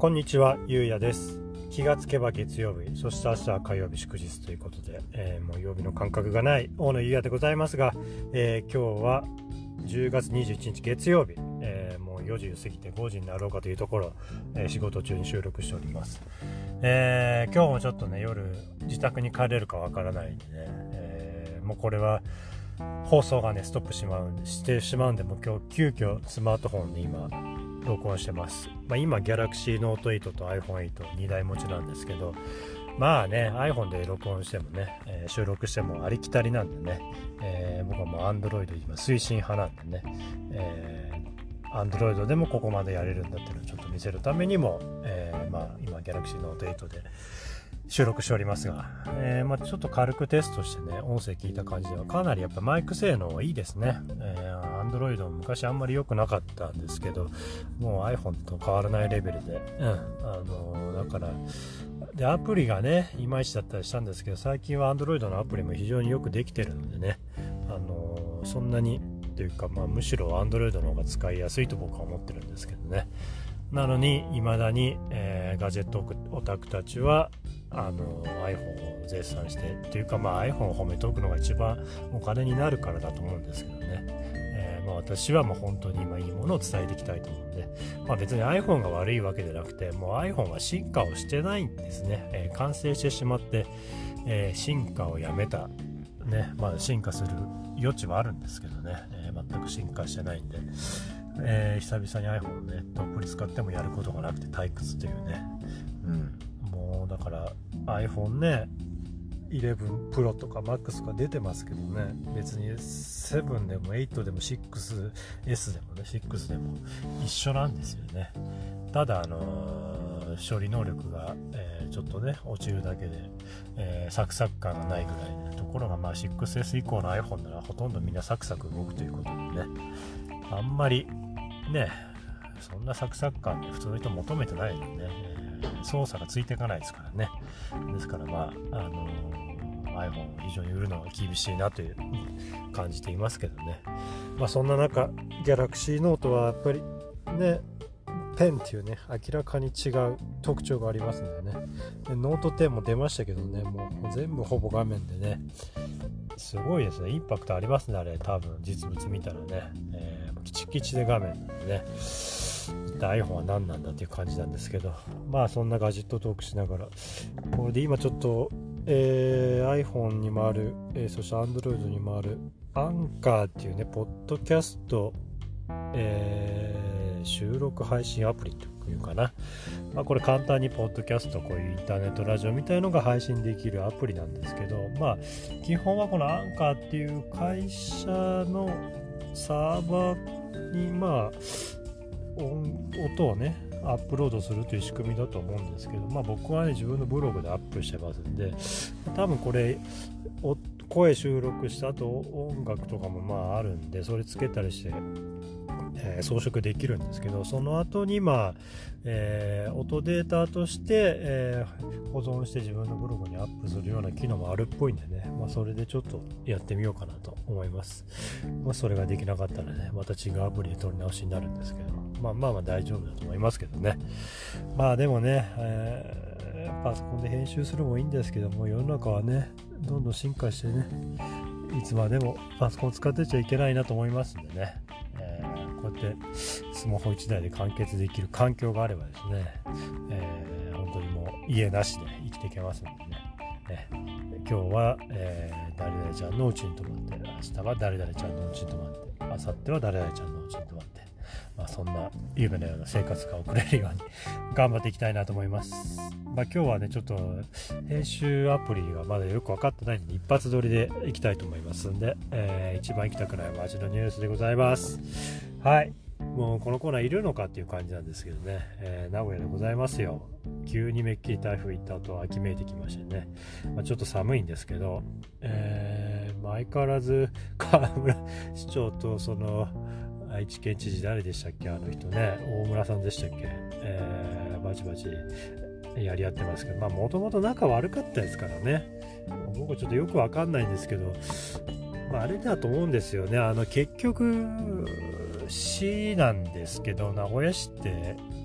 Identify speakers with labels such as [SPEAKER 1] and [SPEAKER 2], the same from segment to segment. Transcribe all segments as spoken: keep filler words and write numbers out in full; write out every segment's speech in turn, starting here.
[SPEAKER 1] こんにちは、ゆうやです。気がつけば月曜日、そして明日は火曜日祝日ということで、えー、もう曜日の感覚がない大野ゆうやでございますが、えー、今日はじゅうがつにじゅういちにち月曜日、えー、もうよじ過ぎてごじになろうかというところ、えー、仕事中に収録しております。えー、今日もちょっとね、夜自宅に帰れるかわからないんでね、えー、もうこれは放送がねストップしまうんでしてしまうんで、もう今日急遽スマートフォンで今録音してます。まあ、今 Galaxy Note エイトと iPhone エイトにだい持ちなんですけど、まあね iPhone で録音してもね、えー、収録してもありきたりなんでね、えー、僕はもう Android 今推進派なんでね、えー、Android でもここまでやれるんだっていうのをちょっと見せるためにも、えー、まあ今 Galaxy Note エイトで収録しておりますが、えーまあ、ちょっと軽くテストしてね音声聞いた感じではかなりやっぱマイク性能いいですね。えー、Android も昔あんまり良くなかったんですけど、もう iPhone と変わらないレベルで、うん、あのー、だからでアプリがねいまいちだったりしたんですけど、最近は Android のアプリも非常によくできてるのでね、あのー、そんなにというか、まあ、むしろ Android の方が使いやすいと僕は思ってるんですけどね。なのに未だに、えー、ガジェットオタクたちはあの iPhone を絶賛してというか、まあ iPhone を褒めておくのが一番お金になるからだと思うんですけどね、えーまあ、私はもう本当に今いいものを伝えていきたいと思うんで、まあ、別に iPhone が悪いわけじゃなくて、もう iPhone は進化をしてないんですね、えー、完成してしまって、えー、進化をやめた、ね、まあ進化する余地はあるんですけどね、えー、全く進化してないんで、えー、久々に iPhone をねどっぷり使ってもやることがなくて退屈というね、うんもうだから iPhone ねじゅういち Pro とか Max とか出てますけどね、別にななでもはちでも シックスエス でもねろくでも一緒なんですよね。ただあのー、処理能力が、えー、ちょっとね落ちるだけで、えー、サクサク感がないぐらいのところが、まあ シックスエス 以降の iPhone ならほとんどみんなサクサク動くということでね、あんまりねそんなサクサク感で普通の人求めてないのでね、えー、操作がついていかないですからね。ですからまあ、あのー、iPhone を非常に売るのは厳しいなという感じていますけどね。まあそんな中 Galaxy Note はやっぱりねペンっていうね明らかに違う特徴がありますのでね、でノートテンも出ましたけどね、もう全部ほぼ画面でねすごいですね。インパクトありますね、あれ多分実物見たらね、えー、キチキチで画面なんでね、iPhone は何なんだっていう感じなんですけど、まあそんなガジェットトークしながら、これで今ちょっと、えー、iPhone にもある、えー、そして Android にもあるアンカーっていうねポッドキャスト、えー、収録配信アプリというかな、まあ、これ簡単にポッドキャスト、こういうインターネットラジオみたいのが配信できるアプリなんですけど、まあ基本はこのアンカーっていう会社のサーバーにまあ音をねアップロードするという仕組みだと思うんですけど、まあ僕はね自分のブログでアップしてますんで、多分これ声収録した後音楽とかもまああるんで、それつけたりして、えー、装飾できるんですけど、その後にまあ、えー、音データとして、えー、保存して自分のブログにアップするような機能もあるっぽいんでね、まあ、それでちょっとやってみようかなと思います。まあ、それができなかったらねまた違うアプリで取り直しになるんですけど、まあまあまあ大丈夫だと思いますけどね。まあでもね、えー、パソコンで編集するのもいいんですけども、世の中はねどんどん進化してね、いつまでもパソコン使ってちゃいけないなと思いますんでね、えー、こうやってスマホいちだいで完結できる環境があればですね、えー、本当にもう家なしで生きていけますんでね、えー、今日は、えー、誰々ちゃんのうちに泊まって、明日は誰々ちゃんのうちに泊まって、明後日は誰々ちゃんのうちに泊まって、まあ、そんな夢のような生活が送れるように頑張っていきたいなと思います。まあ、今日はねちょっと編集アプリがまだよく分かってないので一発撮りでいきたいと思いますんで、えー、一番行きたくない街のニュースでございます。はい、もうこのコーナーいるのかっていう感じなんですけどね、えー、名古屋でございますよ。急にめっきり台風行った後秋めいてきましてね、まあ、ちょっと寒いんですけど、えーまあ、相変わらず河村市長とその愛知県知事誰でしたっけ、あの人ね、大村さんでしたっけ、えー、バチバチやり合ってますけど、まあもともと仲悪かったですからね、僕ちょっとよくわかんないんですけど、まあ、あれだと思うんですよね。あの結局市なんですけど、名古屋市って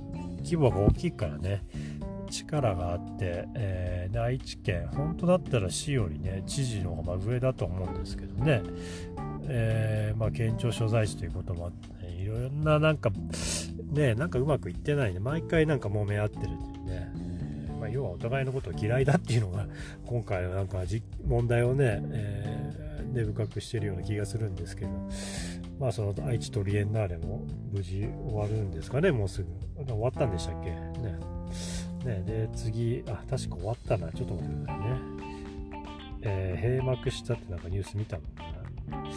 [SPEAKER 1] 規模が大きいからね、力があって、えー、愛知県本当だったら市よりね知事の方が上だと思うんですけどね、えー、まあ県庁所在地ということもあって、ね、いろんななんかねなんかうまくいってないね、毎回なんか揉め合ってるっていうね、えーまあ、要はお互いのことを嫌いだっていうのが今回のなんか問題をね、えー、根深くしてるような気がするんですけど、まあその愛知トリエンナーレも無事終わるんですかね、もうすぐ終わったんでしたっけね。ね、で次、あ、確か終わったな、ちょっと待ってくださいね。えー、閉幕したってなんかニュース見たもんな。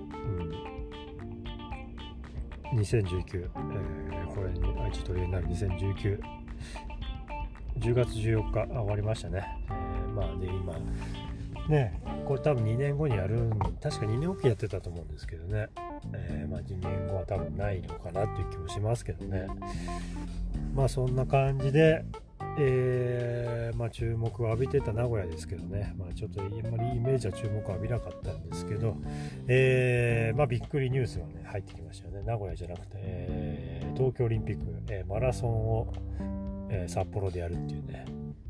[SPEAKER 1] うん。にせんじゅうきゅう、えー、これに愛知トリエンナーレにせんじゅうきゅう、じゅうがつじゅうよっか、あ、終わりましたね。えー、まあで今ね、これ多分にねんごにやる、確かにねんおきやってたと思うんですけどね。えー、まあにねんごは多分ないのかなっていう気もしますけどね。まあそんな感じで。えーまあ、注目を浴びてた名古屋ですけどね、まあ、ちょっとあんまりイメージは注目を浴びなかったんですけど、えーまあ、びっくりニュースが、ね、入ってきましたよね。名古屋じゃなくて、えー、東京オリンピック、えー、マラソンを、えー、札幌でやるっていうね、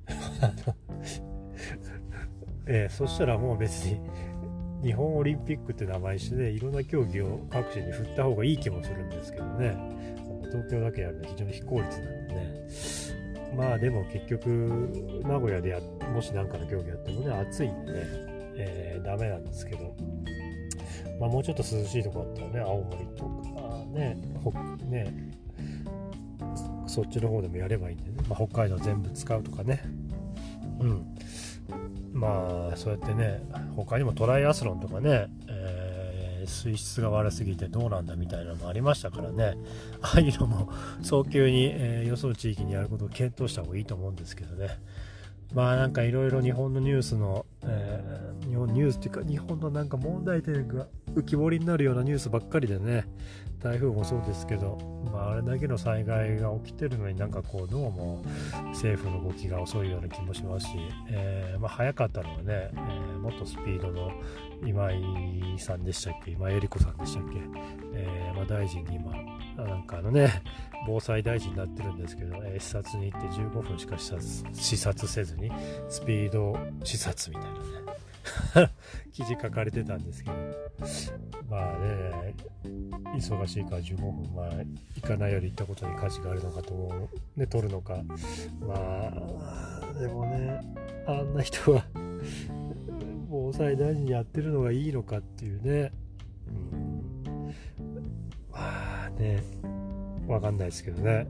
[SPEAKER 1] えー、そしたらもう別に日本オリンピックって名前にしてね、いろんな競技を各地に振った方がいい気もするんですけどね、東京だけやるのは非常に非効率なんでね。まあでも結局名古屋でやもし何かの競技やってもね暑いんでね、えー、ダメなんですけど、まあもうちょっと涼しいとこあったらね、青森とかね、ほねそっちの方でもやればいいんでね、まあ、北海道全部使うとかね、うん、まあそうやってね、他にもトライアスロンとかね、えー水質が悪すぎてどうなんだみたいなのもありましたからね、ああいうのも早急に、えー、よその地域にやることを検討した方がいいと思うんですけどね。まあなんかいろいろ日本のニュースの、えー、日本ニュースっていうか日本のなんか問題点が浮き彫りになるようなニュースばっかりでね、台風もそうですけど、まあ、あれだけの災害が起きてるのになんかこうどうも政府の動きが遅いような気もしますし、えーまあ、早かったのはね、えー、もっとスピードの今井さんでしたっけ、今井絵理子さんでしたっけ、えーまあ、大臣に今なんかあのね防災大臣になってるんですけど、えー、視察に行ってじゅうごふんしか視察、視察せずにスピード視察みたいなね記事書かれてたんですけど、まあね忙しいからじゅうごふん、まあ行かないより行ったことに価値があるのかと思うで取るのか、まあでもねあんな人が防災大臣やってるのがいいのかっていうね、うん、まあねわかんないですけどね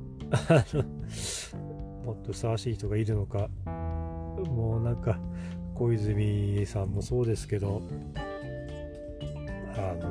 [SPEAKER 1] もっとふさわしい人がいるのか、もうなんか小泉さんもそうですけど、あの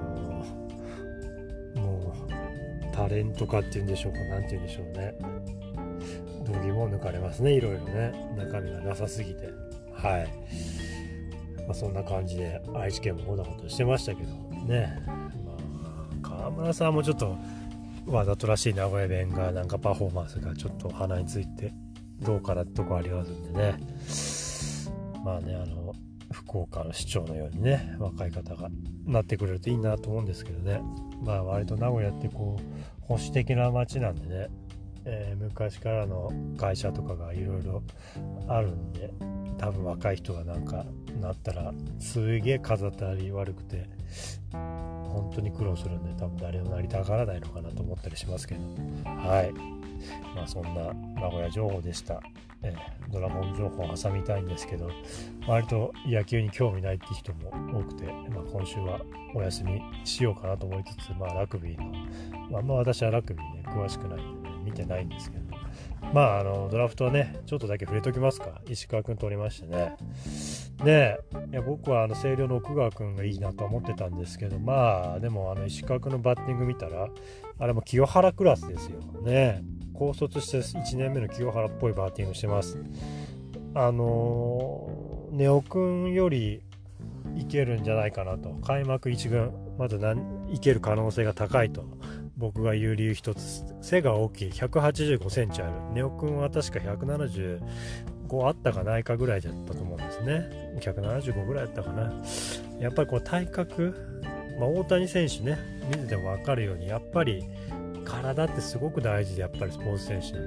[SPEAKER 1] もうタレントかっていうんでしょうか、なんていうんでしょうね、道義も抜かれますね、いろいろね、中身がなさすぎて、はい、まあ、そんな感じで愛知県もこんなことしてましたけどね、まあ、川村さんもちょっとわざとらしい名古屋弁がなんかパフォーマンスがちょっと鼻についてどうかなってとこありますんでね、まあね、あの福岡の市長のようにね若い方がなってくれるといいなと思うんですけどね、まあ割と名古屋ってこう保守的な街なんでね、えー、昔からの会社とかがいろいろあるんで、多分若い人がなんかなったらすげえ風当たり悪くて本当に苦労するんで、多分誰もなりたがらないのかなと思ったりしますけど、はい、まあそんな名古屋情報でした。えー、ドラゴン情報を挟みたいんですけど、割と野球に興味ないって人も多くて、まあ、今週はお休みしようかなと思いつつ、まあラグビーの、まあ、まあ私はラグビーね詳しくないんでね見てないんですけど、まああのドラフトはねちょっとだけ触れときますか。石川くん取りましてね、でいや僕はあの星稜の奥川くんがいいなと思ってたんですけど、まあでもあの石川くんのバッティング見たらあれも清原クラスですよね。高卒していちねんめの清原っぽいバッティングしてます。あのー、根尾くんよりいけるんじゃないかなと、開幕いち軍まだ何いける可能性が高いと僕が言う理由一つ、背が大きいひゃくはちじゅうごセンチある。根尾くんは確かひゃくななじゅうごあったかないかぐらいだったと思うんですね。ひゃくななじゅうごぐらいだったかな。やっぱりこの体格、まあ、大谷選手ね見てても分かるようにやっぱり体ってすごく大事で、やっぱりスポーツ選手でね、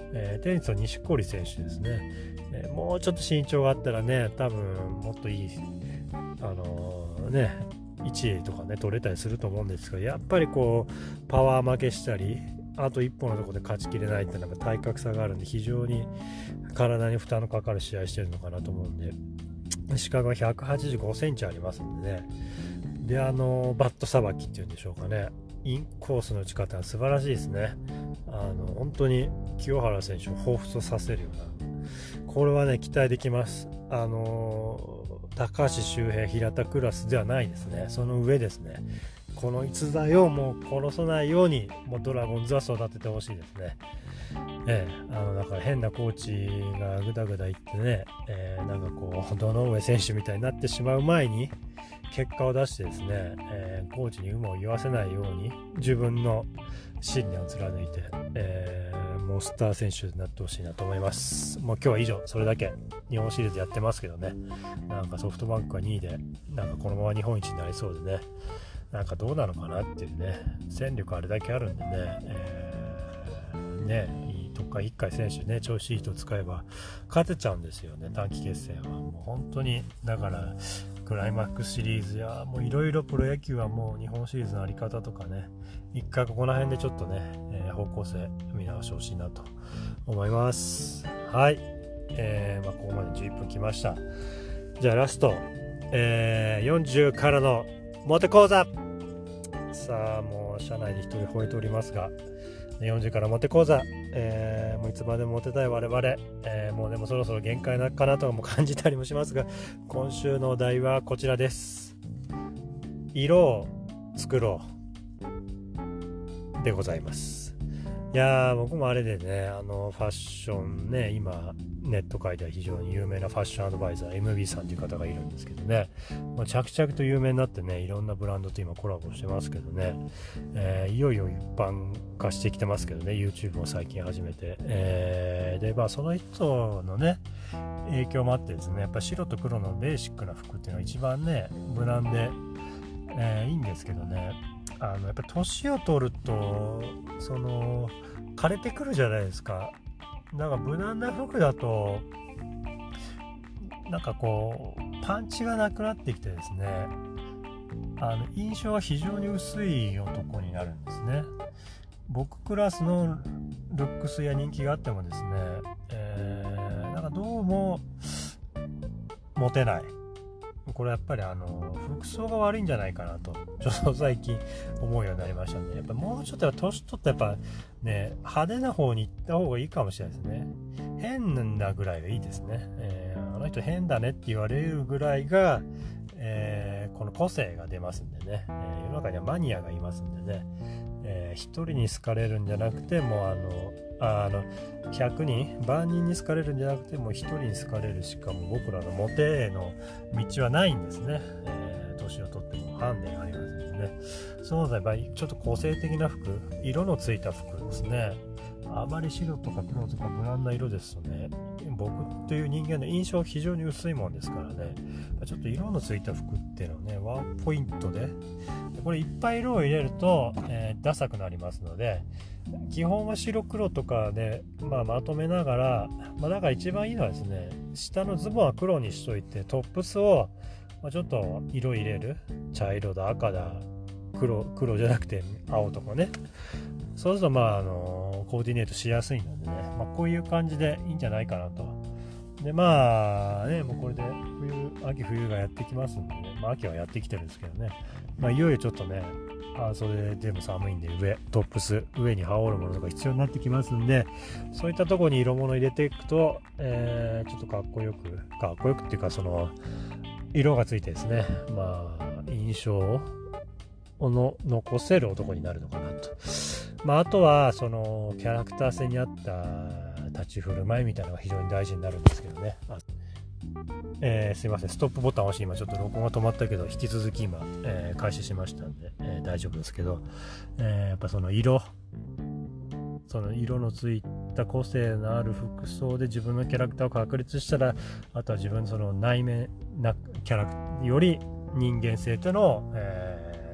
[SPEAKER 1] えー、テニスの錦織選手ですね、えー、もうちょっと身長があったらね、多分もっといいあのー、ねいちいとかね取れたりすると思うんですが、やっぱりこうパワー負けしたり、あと一歩のところで勝ちきれないってなんか体格差があるんで、非常に体に負担のかかる試合してるのかなと思うんで、視覚はひゃくはちじゅうごセンチありますんでね。で、あのバットさばきっていうんでしょうかね、インコースの打ち方は素晴らしいですね。あの本当に清原選手を彷彿とさせるような、これはね期待できます。あの高橋周平平田クラスではないですね、その上ですね。この逸材をもう殺さないようにもうドラゴンズは育ててほしいですね。ええ、あのだから変なコーチがグダグダ言ってね、えー、なんかこう堂上選手みたいになってしまう前に結果を出してですね、えー、コーチに有無を言わせないように自分の信念を貫いて、えー、もうスター選手になってほしいなと思います。もう今日は以上、それだけ。日本シリーズやってますけどね、なんかソフトバンクがにいでなんかこのまま日本一になりそうでね、なんかどうなのかなっていうね、戦力あれだけあるんでね、えー、ねいいとかいっかい選手ね、調子いい人使えば勝てちゃうんですよね、短期決戦は。もう本当にだからクライマックスシリーズやもういろいろプロ野球はもう日本シリーズのあり方とかね、一回ここら辺でちょっとね、えー、方向性見直してほしいなと思います。はい、えーまあ、ここまでじゅういっぷん来ました。じゃあラスト、えー、よんじゅうからのモテ講座。さあもう社内で一人吠えておりますが、よんじゅうからモテ講座、えー、もういつまでもモテたい我々、えー、もうでもそろそろ限界なかなとも感じたりもしますが、今週のお題はこちらです。色を作ろうでございます。いやー僕もあれでね、あのファッションね、今ネット界では非常に有名なファッションアドバイザー エムビー さんという方がいるんですけどね、まあ、着々と有名になってね、いろんなブランドと今コラボしてますけどね、えー、いよいよ一般化してきてますけどね、 YouTube も最近始めて、えー、でまあその人のね影響もあってですね、やっぱ白と黒のベーシックな服っていうのが一番ね無難で、えー、いいんですけどね、あのやっぱ年を取るとその枯れてくるじゃないですか。なんか無難な服だとなんかこうパンチがなくなってきてですね、あの印象が非常に薄い男になるんですね。僕クラスのルックスや人気があってもですね、えー、なんかどうもモテない。これやっぱりあの服装が悪いんじゃないかなとちょっと最近思うようになりましたね。やっぱもうちょっと年取ってやっぱね派手な方に行った方がいいかもしれないですね。変なぐらいがいいですね、えー、あの人変だねって言われるぐらいが、えー、この個性が出ますんでね、えー、世の中にはマニアがいますんでね、えー、一人に好かれるんじゃなくてもうあのあのひゃくにん万人に好かれるんじゃなくてもうひとりに好かれるしかも僕らのモテへの道はないんですね、えー、年を取ってもハンデがありますのでね。そうな場合ちょっと個性的な服、色のついた服ですね。あまり白とか黒とか無難な色ですとね、僕っていう人間の印象が非常に薄いもんですからね、ちょっと色のついた服っていうのはねワンポイントで、これいっぱい色を入れると、えー、ダサくなりますので、基本は白黒とかで、まあ、まとめながら、まあ、だから一番いいのはですね、下のズボンは黒にしといてトップスをちょっと色入れる、茶色だ赤だ黒黒じゃなくて青とかね、そうするとまああのコーディネートしやすいのでね、まあ、こういう感じでいいんじゃないかなと。でまあね、もうこれで冬秋冬がやってきますんでね、まあ秋はやってきてるんですけどね、まあいよいよちょっとね、あそれでも寒いんで上トップス上に羽織るものとか必要になってきますんで、そういったところに色物入れていくと、えー、ちょっとかっこよくかっこよくっていうか、その色がついてですね、まあ印象をの残せる男になるのかなと。まああとはそのキャラクター性に合った立ち振る舞いみたいなのが非常に大事になるんですけどね。あえー、すいません、ストップボタン押して今ちょっと録音が止まったけど、引き続き今、えー、開始しましたんで、えー、大丈夫ですけど、えー、やっぱその色その色のついた個性のある服装で自分のキャラクターを確立したら、あとは自分のその内面なキャラクターより人間性というのを、えー、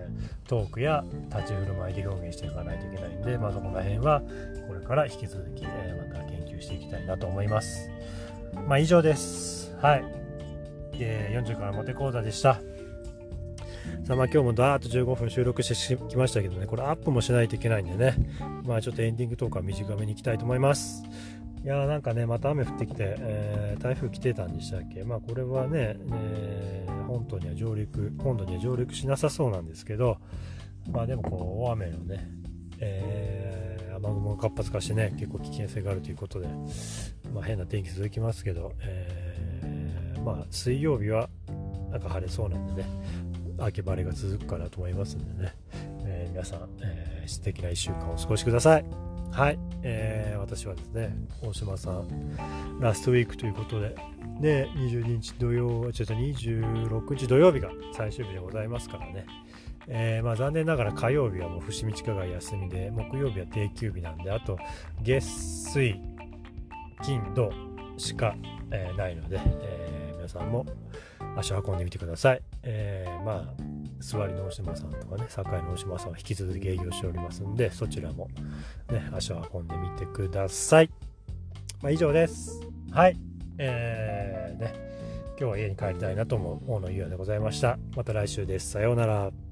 [SPEAKER 1] トークや立ち振る舞いで表現していかないといけないんで、まあ、そこら辺はこれから引き続き、えー、また研究していきたいなと思います。まあ以上です。はい、えー、よんじゅうからモテ講座でした。さあまあ今日もダーッとじゅうごふん収録してきましたけどね、これアップもしないといけないんでね、まあちょっとエンディングトークは短めにいきたいと思います。いやーなんかね、また雨降ってきて、えー、台風来てたんでしたっけ。まあこれはね、えー、本島には上陸本土には上陸しなさそうなんですけど、まあでもこう大雨のね、えー、雨雲が活発化してね、結構危険性があるということで、まあ変な天気続きますけど、えー、まあ水曜日はなんか晴れそうなんでね、秋晴れが続くかなと思いますんでね、えー、皆さん、えー、素敵ないっしゅうかんをお過ごしください。はい、えー、私はですね、大島さんラストウィークということで、でにじゅうににち土曜、ちょっとにじゅうろくにち土曜日が最終日でございますからね、えー、まあ残念ながら火曜日はもう伏見地下街休みで、木曜日は定休日なんで、あと月水金土しか、えー、ないので、えー、皆さんも足を運んでみてください。えー、まあ座りの大島さんとかね、堺の大島さんは引き続き営業しておりますんで、そちらも、ね、足を運んでみてください。まあ、以上です。はい、えーね、今日は家に帰りたいなと思う大野優也でございました。また来週です。さようなら。